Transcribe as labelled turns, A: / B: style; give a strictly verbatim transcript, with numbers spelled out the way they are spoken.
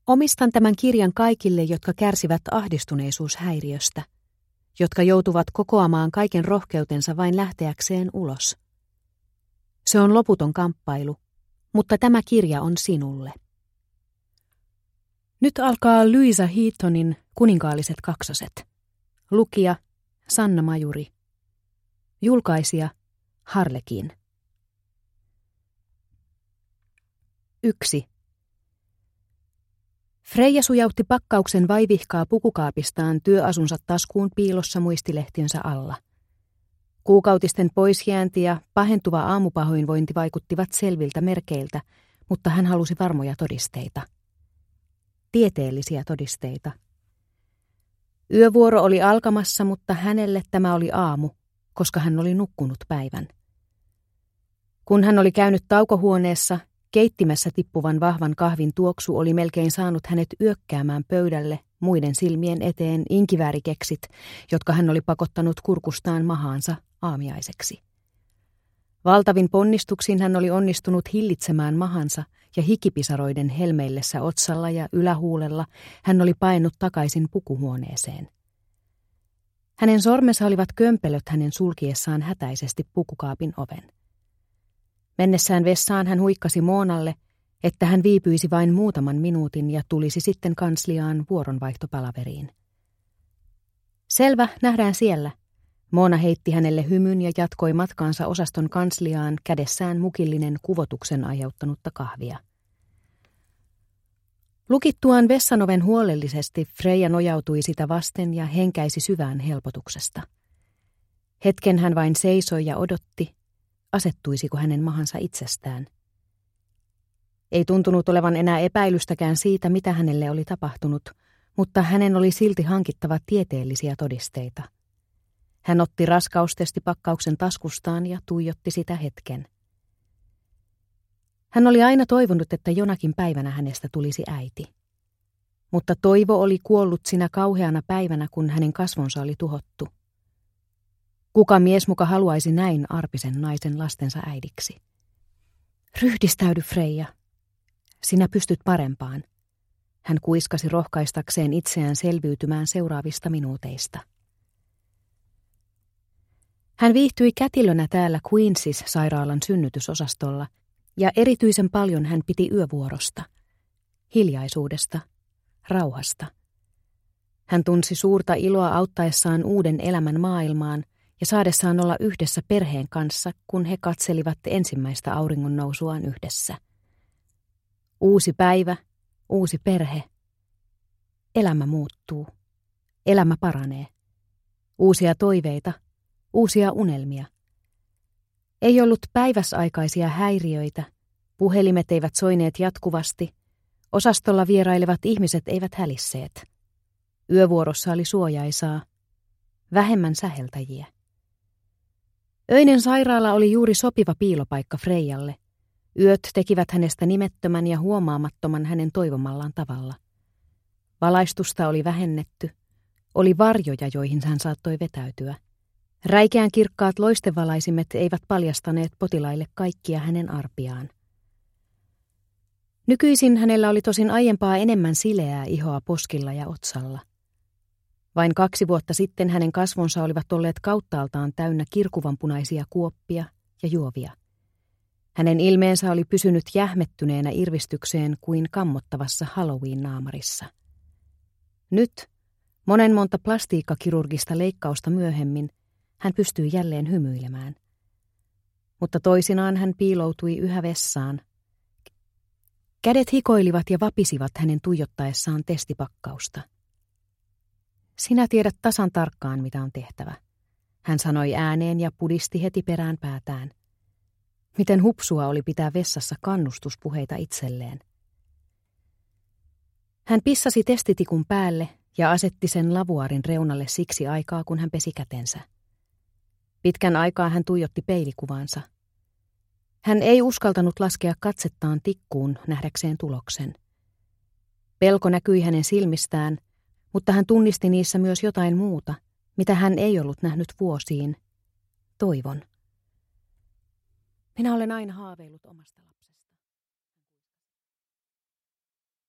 A: Omistan tämän kirjan kaikille, jotka kärsivät ahdistuneisuushäiriöstä, jotka joutuvat kokoamaan kaiken rohkeutensa vain lähteäkseen ulos. Se on loputon kamppailu, mutta tämä kirja on sinulle. Nyt alkaa Louisa Heatonin Kuninkaalliset kaksoset. Lukija Sanna Majuri. Julkaisija Harlekin. yksi. Freija sujautti pakkauksen vaivihkaa pukukaapistaan työasunsa taskuun piilossa muistilehtiönsä alla. Kuukautisten poisjäänti ja pahentuva aamupahoinvointi vaikuttivat selviltä merkeiltä, mutta hän halusi varmoja todisteita. Tieteellisiä todisteita. Yövuoro oli alkamassa, mutta hänelle tämä oli aamu, koska hän oli nukkunut päivän. Kun hän oli käynyt taukohuoneessa, keittimässä tippuvan vahvan kahvin tuoksu oli melkein saanut hänet yökkäämään pöydälle muiden silmien eteen inkiväärikeksit, jotka hän oli pakottanut kurkustaan mahaansa aamiaiseksi. Valtavin ponnistuksin hän oli onnistunut hillitsemään mahansa ja hikipisaroiden helmeillessä otsalla ja ylähuulella hän oli paennut takaisin pukuhuoneeseen. Hänen sormensa olivat kömpelöt hänen sulkiessaan hätäisesti pukukaapin oven. Mennessään vessaan hän huikkasi Moonalle, että hän viipyisi vain muutaman minuutin ja tulisi sitten kansliaan vuoronvaihtopalaveriin. Selvä, nähdään siellä. Moona heitti hänelle hymyn ja jatkoi matkaansa osaston kansliaan kädessään mukillinen kuvotuksen aiheuttanutta kahvia. Lukittuaan vessanoven huolellisesti Freija nojautui sitä vasten ja henkäisi syvään helpotuksesta. Hetken hän vain seisoi ja odotti, asettuisiko hänen mahansa itsestään. Ei tuntunut olevan enää epäilystäkään siitä, mitä hänelle oli tapahtunut, mutta hänen oli silti hankittava tieteellisiä todisteita. Hän otti raskaustestipakkauksen taskustaan ja tuijotti sitä hetken. Hän oli aina toivonut, että jonakin päivänä hänestä tulisi äiti. Mutta toivo oli kuollut sinä kauheana päivänä, kun hänen kasvonsa oli tuhottu. Kuka mies muka haluaisi näin arpisen naisen lastensa äidiksi? Ryhdistäydy, Freija. Sinä pystyt parempaan. Hän kuiskasi rohkaistakseen itseään selviytymään seuraavista minuuteista. Hän viihtyi kätilönä täällä Queensis-sairaalan synnytysosastolla, ja erityisen paljon hän piti yövuorosta, hiljaisuudesta, rauhasta. Hän tunsi suurta iloa auttaessaan uuden elämän maailmaan ja saadessaan olla yhdessä perheen kanssa, kun he katselivat ensimmäistä auringonnousuaan yhdessä. Uusi päivä, uusi perhe. Elämä muuttuu. Elämä paranee. Uusia toiveita, uusia unelmia. Ei ollut päiväsaikaisia häiriöitä, puhelimet eivät soineet jatkuvasti, osastolla vierailevat ihmiset eivät hälisseet. Yövuorossa oli suojaisaa, vähemmän säheltäjiä. Öinen sairaala oli juuri sopiva piilopaikka Freijalle. Yöt tekivät hänestä nimettömän ja huomaamattoman hänen toivomallaan tavalla. Valaistusta oli vähennetty, oli varjoja, joihin hän saattoi vetäytyä. Räikeän kirkkaat loistevalaisimet eivät paljastaneet potilaille kaikkia hänen arpiaan. Nykyisin hänellä oli tosin aiempaa enemmän sileää ihoa poskilla ja otsalla. Vain kaksi vuotta sitten hänen kasvonsa olivat olleet kauttaaltaan täynnä kirkuvanpunaisia kuoppia ja juovia. Hänen ilmeensä oli pysynyt jähmettyneenä irvistykseen kuin kammottavassa Halloween-naamarissa. Nyt, monen monta plastiikkakirurgista leikkausta myöhemmin, hän pystyi jälleen hymyilemään. Mutta toisinaan hän piiloutui yhä vessaan. Kädet hikoilivat ja vapisivat hänen tuijottaessaan testipakkausta. Sinä tiedät tasan tarkkaan, mitä on tehtävä, hän sanoi ääneen ja pudisti heti perään päätään. Miten hupsua oli pitää vessassa kannustuspuheita itselleen. Hän pissasi testitikun päälle ja asetti sen lavuaarin reunalle siksi aikaa, kun hän pesi kätensä. Pitkän aikaa hän tuijotti peilikuvaansa. Hän ei uskaltanut laskea katsettaan tikkuun nähdäkseen tuloksen. Pelko näkyi hänen silmistään, mutta hän tunnisti niissä myös jotain muuta, mitä hän ei ollut nähnyt vuosiin. Toivon. Minä olen aina haaveillut omasta lapsesta.